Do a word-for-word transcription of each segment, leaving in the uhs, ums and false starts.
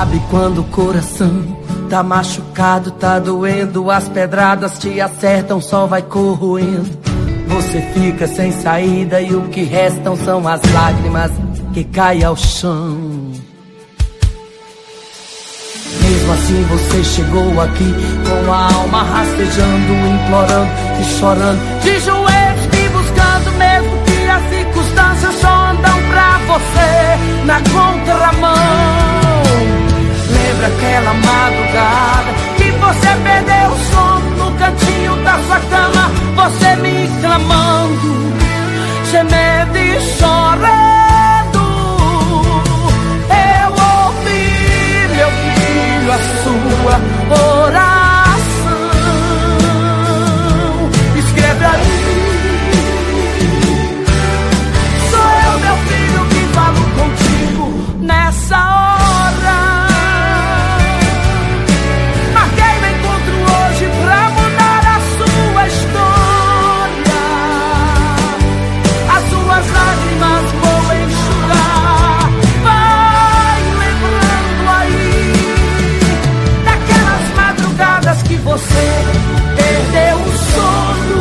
Sabe quando o coração tá machucado, tá doendo, as pedradas te acertam, só vai corroendo. Você fica sem saída e o que restam são as lágrimas que caem ao chão. Mesmo assim você chegou aqui com a alma rastejando, implorando e chorando, de joelhos me buscando, mesmo que as circunstâncias só andam pra você na contramão. Lembra aquela madrugada que você perdeu o sono no cantinho da sua cama, você me clamando, gemendo e chorando. Eu ouvi, meu filho, a sua oração. Escreve aí. Sou eu, meu filho, que falo contigo nessa hora. Você perdeu o sono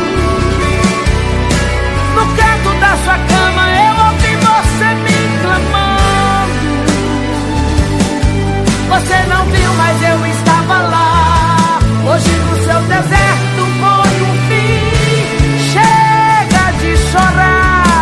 no canto da sua cama, eu ouvi você me clamando. Você não viu, mas eu estava lá. Hoje no seu deserto foi um fim. Chega de chorar.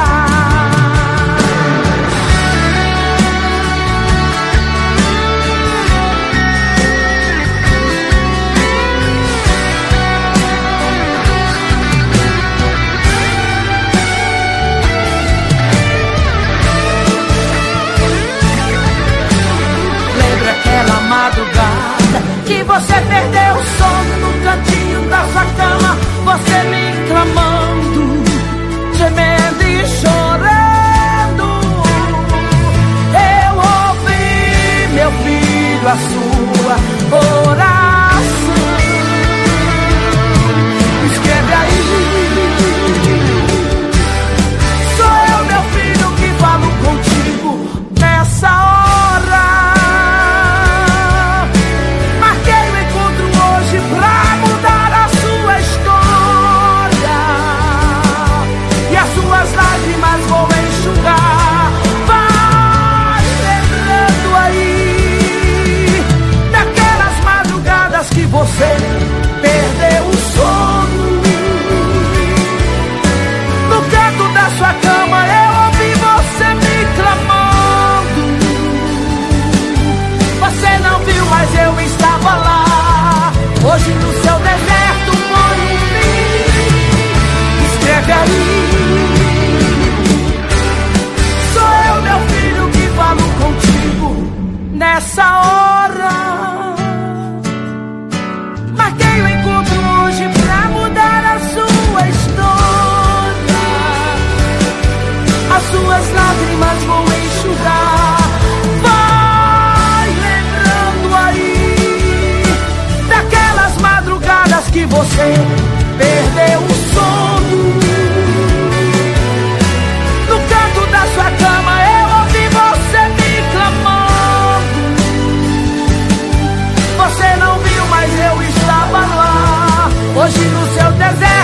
Madrugada que você perdeu o sono no cantinho da sua cama, você me clamando, gemendo e chorando. Eu ouvi, meu filho, a sua oração. Escreve aí. Sou eu, meu filho, que falo contigo nessa hora. Você perdeu o sono no canto da sua cama, eu ouvi você me clamando. Você não viu, mas eu estava lá. Hoje no seu deserto foi um fim. Escreve aí. Sou eu, meu filho, que falo contigo nessa hora. Marquei o encontro hoje pra mudar a sua história. As suas lágrimas vão enxugar. Vai lembrando aí daquelas madrugadas que você perdeu o sono no canto da sua cama, eu ouvi você me clamando. Você não viu, mas eu estava lá. Hoje no seu deserto